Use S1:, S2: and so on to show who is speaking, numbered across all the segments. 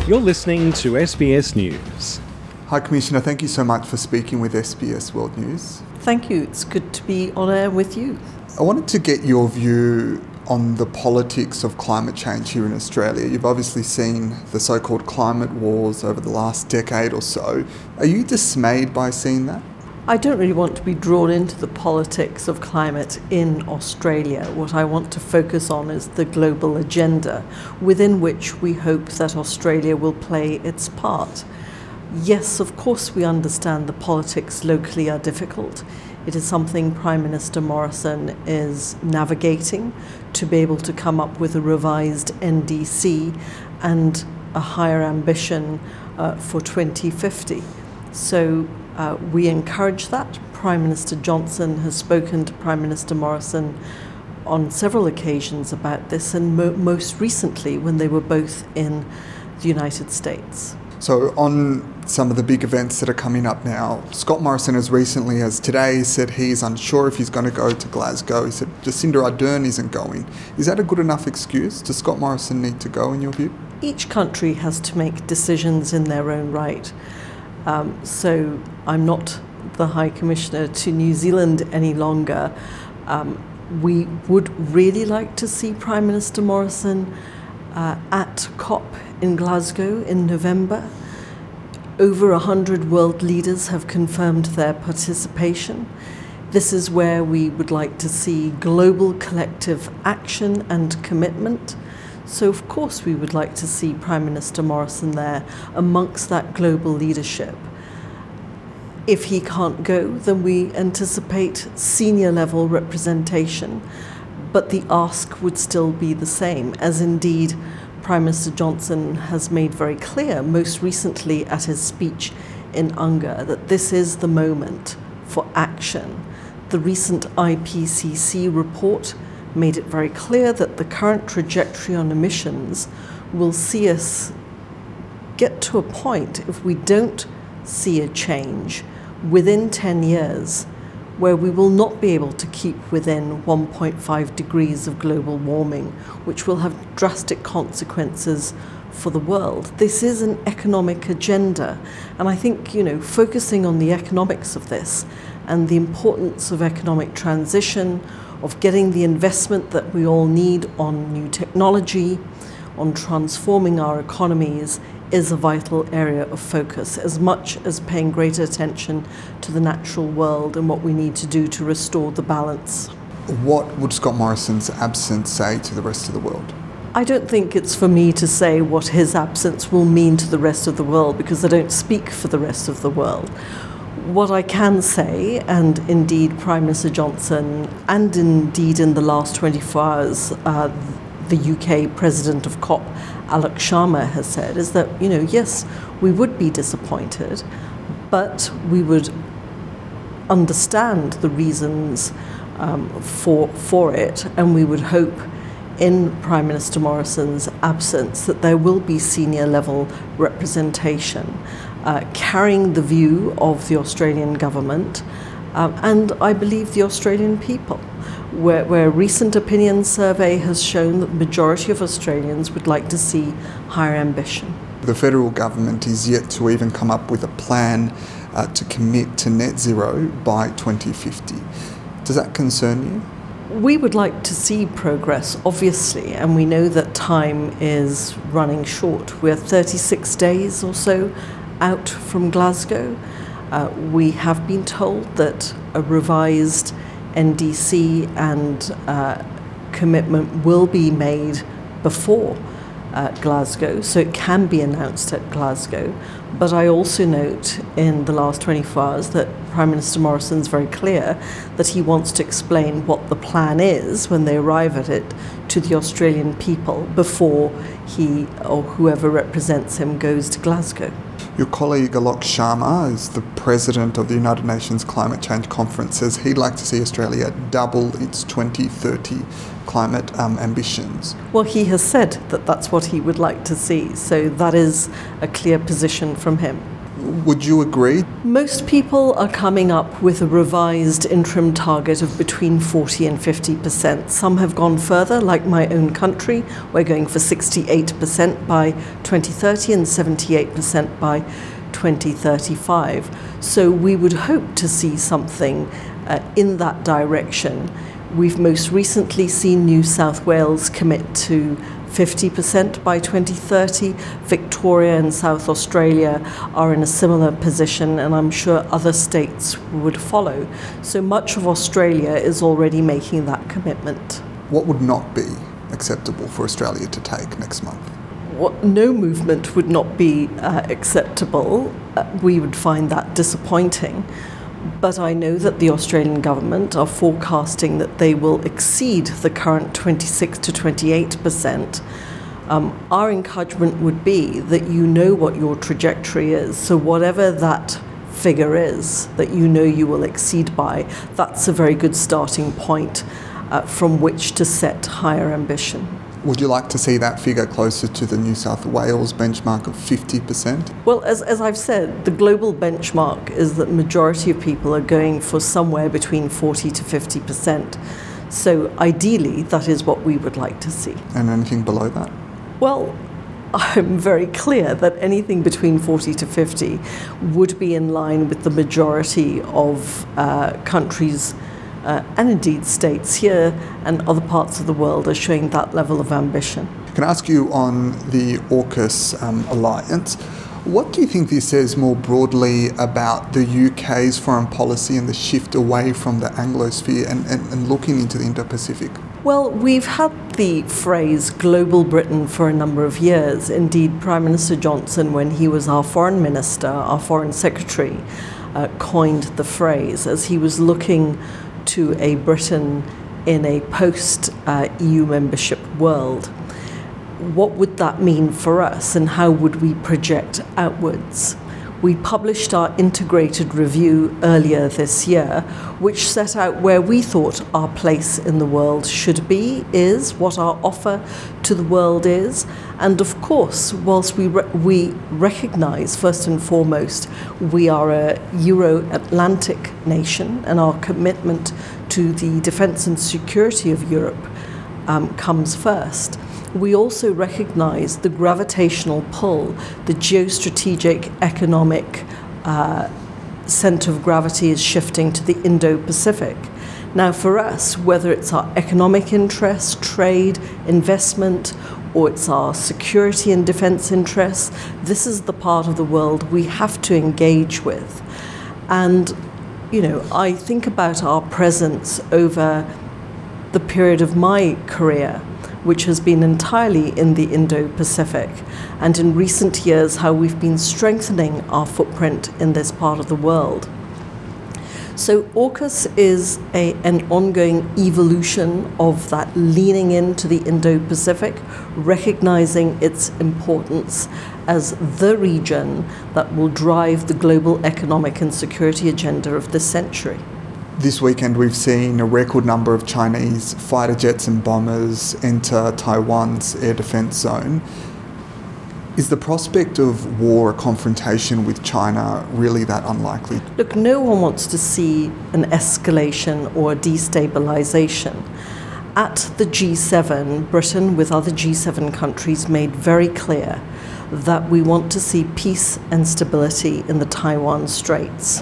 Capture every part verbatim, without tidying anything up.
S1: You're listening to S B S News.
S2: Hi Commissioner, thank you so much for speaking with S B S World News.
S3: Thank you, it's good to be on air with you.
S2: I wanted to get your view on the politics of climate change here in Australia. You've obviously seen the so-called climate wars over the last decade or so. Are you dismayed by seeing that?
S3: I don't really want to be drawn into the politics of climate in Australia. What I want to focus on is the global agenda, within which we hope that Australia will play its part. Yes, of course we understand the politics locally are difficult. It is something Prime Minister Morrison is navigating to be able to come up with a revised N D C and a higher ambition uh, for twenty fifty. So uh, we encourage that. Prime Minister Johnson has spoken to Prime Minister Morrison on several occasions about this, and mo- most recently when they were both in the United States.
S2: So on some of the big events that are coming up now, Scott Morrison as recently as today said he's unsure if he's going to go to Glasgow. He said Jacinda Ardern isn't going. Is that a good enough excuse? Does Scott Morrison need to go in your view?
S3: Each country has to make decisions in their own right. Um, so I'm not the High Commissioner to New Zealand any longer. Um, we would really like to see Prime Minister Morrison uh, at COP in Glasgow in November. Over a hundred world leaders have confirmed their participation. This is where we would like to see global collective action and commitment. So of course we would like to see Prime Minister Morrison there amongst that global leadership. If he can't go, then we anticipate senior level representation, but the ask would still be the same, as indeed Prime Minister Johnson has made very clear, most recently at his speech in Unga, that this is the moment for action. The recent I P C C report made it very clear that the current trajectory on emissions will see us get to a point, if we don't see a change within ten years, where we will not be able to keep within one point five degrees of global warming, which will have drastic consequences for the world. This is an economic agenda, and I think, you know, focusing on the economics of this and the importance of economic transition, of getting the investment that we all need on new technology, on transforming our economies, is a vital area of focus, as much as paying greater attention to the natural world and what we need to do to restore the balance.
S2: What would Scott Morrison's absence say to the rest of the world?
S3: I don't think it's for me to say what his absence will mean to the rest of the world, because I don't speak for the rest of the world. What I can say, and indeed Prime Minister Johnson, and indeed in the last twenty-four hours, uh, the U K President of COP, Alok Sharma, has said, is that, you know, yes, we would be disappointed, but we would understand the reasons um, for for it, and we would hope in Prime Minister Morrison's absence that there will be senior level representation uh, carrying the view of the Australian government um, and I believe the Australian people, where, where a recent opinion survey has shown that the majority of Australians would like to see higher ambition.
S2: The federal government is yet to even come up with a plan uh, to commit to net zero by twenty fifty. Does that concern you?
S3: We would like to see progress, obviously, and we know that time is running short. We're thirty-six days or so out from Glasgow. Uh, we have been told that a revised N D C and uh, commitment will be made before uh, Glasgow, so it can be announced at Glasgow. But I also note in the last twenty-four hours that Prime Minister Morrison's very clear that he wants to explain what the plan is when they arrive at it to the Australian people before he or whoever represents him goes to Glasgow.
S2: Your colleague Alok Sharma is the president of the United Nations Climate Change Conference, says he'd like to see Australia double its twenty thirty climate um, ambitions.
S3: Well, he has said that that's what he would like to see, so that is a clear position from him.
S2: Would you agree?
S3: Most people are coming up with a revised interim target of between forty and fifty percent. Some have gone further, like my own country. We're going for sixty-eight percent by twenty thirty and seventy-eight percent by twenty thirty-five. So we would hope to see something uh, in that direction. We've most recently seen New South Wales commit to fifty percent by twenty thirty. Victoria and South Australia are in a similar position, and I'm sure other states would follow. So much of Australia is already making that commitment.
S2: What would not be acceptable for Australia to take next month?
S3: What, no movement would not be uh, acceptable. Uh, we would find that disappointing. But I know that the Australian government are forecasting that they will exceed the current twenty-six to twenty-eight percent. Um, our encouragement would be that you know what your trajectory is. So whatever that figure is that you know you will exceed by, that's a very good starting point uh, from which to set higher ambition.
S2: Would you like to see that figure closer to the New South Wales benchmark of fifty percent?
S3: Well, as, as I've said, the global benchmark is that majority of people are going for somewhere between forty to fifty percent. So ideally, that is what we would like to see.
S2: And anything below that?
S3: Well, I'm very clear that anything between forty to fifty would be in line with the majority of uh, countries Uh, and indeed states here and other parts of the world are showing that level of ambition.
S2: Can I ask you on the AUKUS um, alliance, what do you think this says more broadly about the U K's foreign policy and the shift away from the Anglosphere and, and, and looking into the Indo-Pacific?
S3: Well, we've had the phrase global Britain for a number of years. Indeed, Prime Minister Johnson, when he was our foreign minister, our foreign secretary, uh, coined the phrase as he was looking to a Britain in a post-E U membership world. What would that mean for us, and how would we project outwards? We published our integrated review earlier this year, which set out where we thought our place in the world should be, is, what our offer to the world is. And of course, whilst we, re- we recognise, first and foremost, we are a Euro-Atlantic nation, and our commitment to the defence and security of Europe um, comes first. We also recognise the gravitational pull, the geostrategic economic uh, centre of gravity is shifting to the Indo-Pacific. Now for us, whether it's our economic interests, trade, investment, or it's our security and defence interests, this is the part of the world we have to engage with. And, you know, I think about our presence over the period of my career, which has been entirely in the Indo-Pacific, and in recent years how we've been strengthening our footprint in this part of the world. So AUKUS is a, an ongoing evolution of that leaning into the Indo-Pacific, recognizing its importance as the region that will drive the global economic and security agenda of this century.
S2: This weekend we've seen a record number of Chinese fighter jets and bombers enter Taiwan's air defence zone. Is the prospect of war or confrontation with China really that unlikely?
S3: Look, no one wants to see an escalation or a destabilisation. At the G seven, Britain with other G seven countries made very clear that we want to see peace and stability in the Taiwan Straits.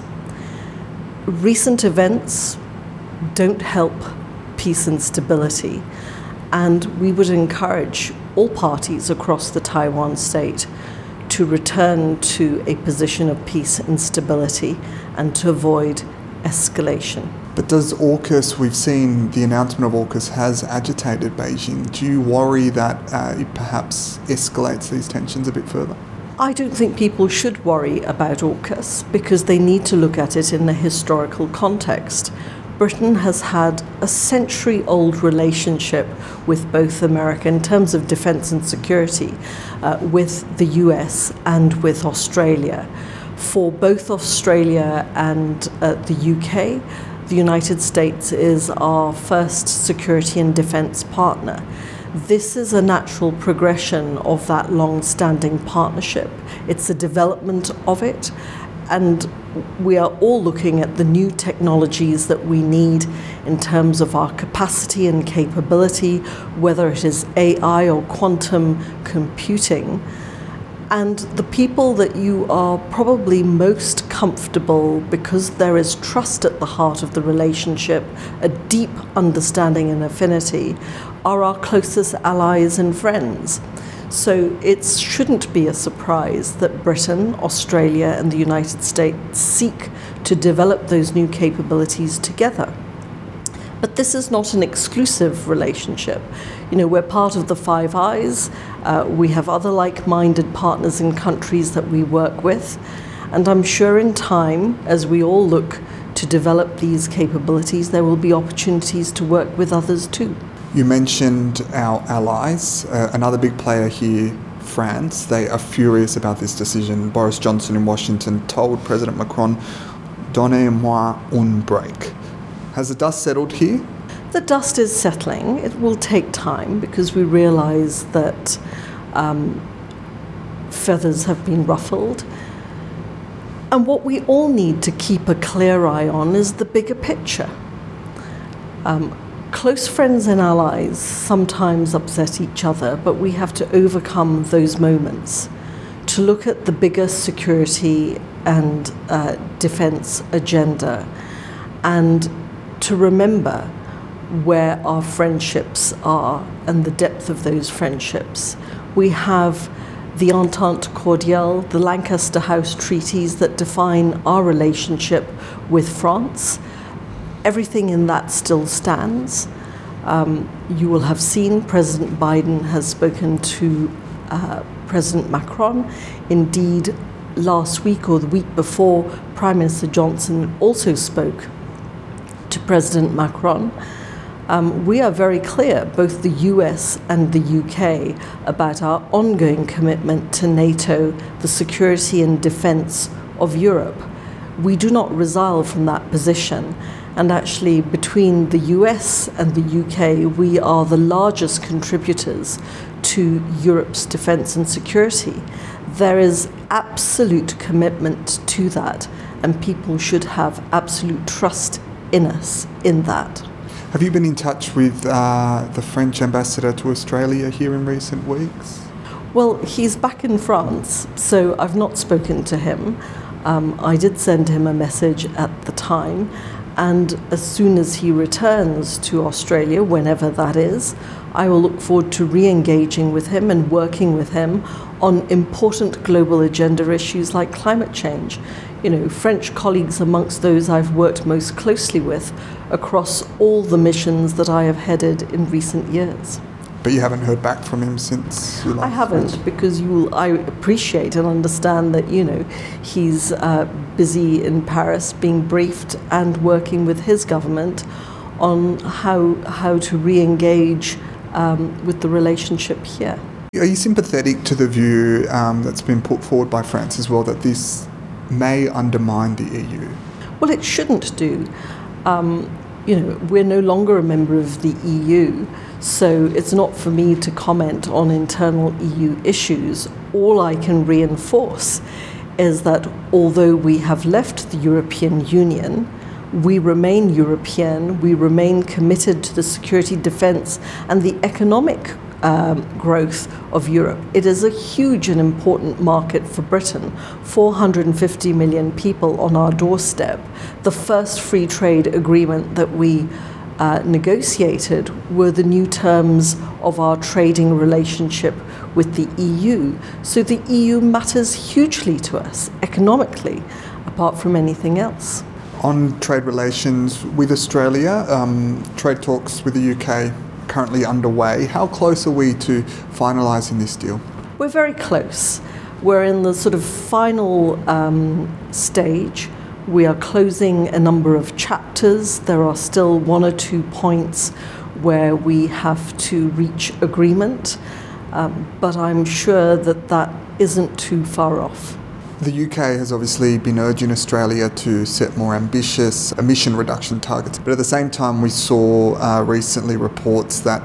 S3: Recent events don't help peace and stability, and we would encourage all parties across the Taiwan state to return to a position of peace and stability and to avoid escalation.
S2: But does AUKUS, we've seen the announcement of AUKUS has agitated Beijing. Do you worry that uh, it perhaps escalates these tensions a bit further?
S3: I don't think people should worry about AUKUS because they need to look at it in a historical context. Britain has had a century-old relationship with both America in terms of defence and security, uh, with the U S and with Australia. For both Australia and uh, the U K, the United States is our first security and defence partner. This is a natural progression of that long-standing partnership. It's a development of it, and we are all looking at the new technologies that we need in terms of our capacity and capability, whether it is A I or quantum computing. And the people that you are probably most comfortable, because there is trust at the heart of the relationship, a deep understanding and affinity, are our closest allies and friends. So it shouldn't be a surprise that Britain, Australia, and the United States seek to develop those new capabilities together. But this is not an exclusive relationship. You know, we're part of the Five Eyes. Uh, we have other like-minded partners in countries that we work with. And I'm sure in time, as we all look to develop these capabilities, there will be opportunities to work with others too.
S2: You mentioned our allies. Uh, another big player here, France. They are furious about this decision. Boris Johnson in Washington told President Macron, "Donnez-moi un break." Has the dust settled here?
S3: The dust is settling. It will take time because we realise that um, feathers have been ruffled. And what we all need to keep a clear eye on is the bigger picture. Um, close friends and allies sometimes upset each other, but we have to overcome those moments to look at the bigger security and uh, defence agenda, and to remember where our friendships are and the depth of those friendships. We have the Entente Cordiale, the Lancaster House treaties that define our relationship with France. Everything in that still stands. Um, you will have seen President Biden has spoken to uh, President Macron. Indeed, last week or the week before, Prime Minister Johnson also spoke to President Macron. Um, we are very clear, both the U S and the U K, about our ongoing commitment to NATO, the security and defence of Europe. We do not resile from that position. And actually, between the U S and the U K, we are the largest contributors to Europe's defence and security. There is absolute commitment to that, and people should have absolute trust in us in that.
S2: Have you been in touch with uh, the French ambassador to Australia here in recent weeks?
S3: Well, he's back in France, so I've not spoken to him. Um, I did send him a message at the time, and as soon as he returns to Australia, whenever that is, I will look forward to re-engaging with him and working with him on important global agenda issues like climate change. You know, French colleagues amongst those I've worked most closely with across all the missions that I have headed in recent years.
S2: But you haven't heard back from him since you last
S3: I haven't,
S2: spoke?
S3: because you will, I appreciate and understand that, you know, he's uh, busy in Paris being briefed and working with his government on how how to re-engage um, with the relationship here.
S2: Are you sympathetic to the view um, that's been put forward by France as well, that this may undermine the E U?
S3: Well, it shouldn't do. Um, you know, we're no longer a member of the E U, so it's not for me to comment on internal E U issues. All I can reinforce is that although we have left the European Union, we remain European, we remain committed to the security, defence and the economic um, growth of Europe. It is a huge and important market for Britain, four hundred fifty million people on our doorstep. The first free trade agreement that we uh, negotiated were the new terms of our trading relationship with the E U. So the E U matters hugely to us economically, apart from anything else.
S2: On trade relations with Australia, um, trade talks with the U K currently underway. How close are we to finalising this deal?
S3: We're very close. We're in the sort of final um, stage. We are closing a number of chapters. There are still one or two points where we have to reach agreement, um, but I'm sure that that isn't too far off.
S2: The U K has obviously been urging Australia to set more ambitious emission reduction targets, but at the same time we saw uh, recently reports that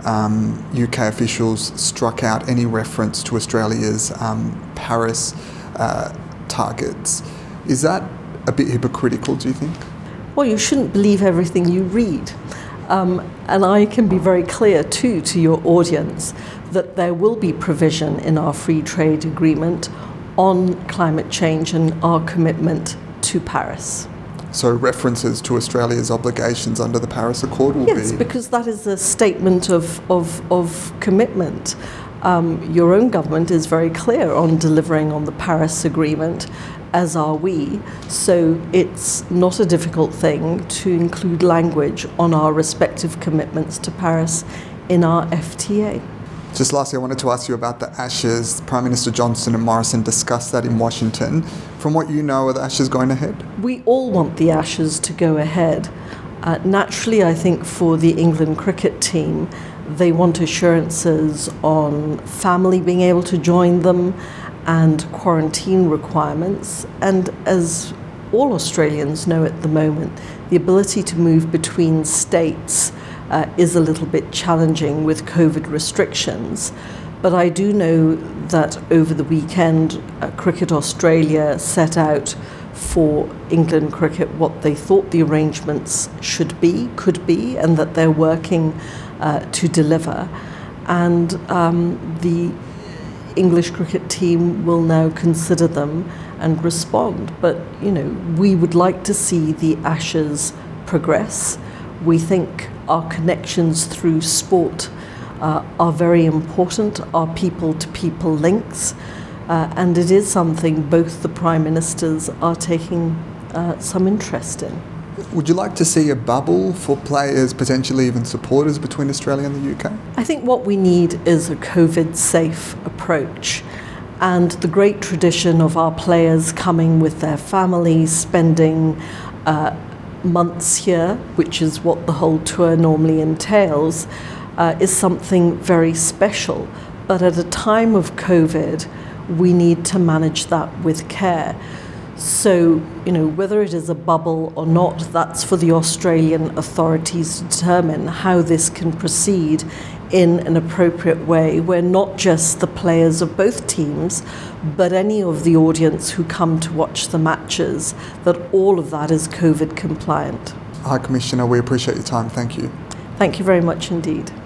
S2: um, U K officials struck out any reference to Australia's um, Paris uh, targets. Is that a bit hypocritical, do you think?
S3: Well, you shouldn't believe everything you read. Um, and I can be very clear too to your audience that there will be provision in our free trade agreement on climate change and our commitment to Paris.
S2: So references to Australia's obligations under the Paris Accord will
S3: yes,
S2: be...
S3: Yes, because that is a statement of, of, of commitment. Um, your own government is very clear on delivering on the Paris Agreement, as are we. So it's not a difficult thing to include language on our respective commitments to Paris in our F T A.
S2: Just lastly, I wanted to ask you about the Ashes. Prime Minister Johnson and Morrison discussed that in Washington. From what you know, are the Ashes going ahead?
S3: We all want the Ashes to go ahead. Uh, naturally, I think for the England cricket team, they want assurances on family being able to join them and quarantine requirements. And as all Australians know at the moment, the ability to move between states Uh, is a little bit challenging with COVID restrictions. But I do know that over the weekend, uh, Cricket Australia set out for England cricket what they thought the arrangements should be, could be, and that they're working uh, to deliver. And um, the English cricket team will now consider them and respond. But, you know, we would like to see the Ashes progress. We think our connections through sport uh, are very important, our people-to-people links, uh, and it is something both the Prime Ministers are taking uh, some interest in.
S2: Would you like to see a bubble for players, potentially even supporters, between Australia and the U K?
S3: I think what we need is a COVID-safe approach. And the great tradition of our players coming with their families, spending uh, months here, which is what the whole tour normally entails, uh, is something very special. But at a time of COVID, we need to manage that with care. So, you know, whether it is a bubble or not, that's for the Australian authorities to determine how this can proceed in an appropriate way, where not just the players of both teams, but any of the audience who come to watch the matches, that all of that is COVID compliant.
S2: High Commissioner, we appreciate your time. Thank you.
S3: Thank you very much indeed.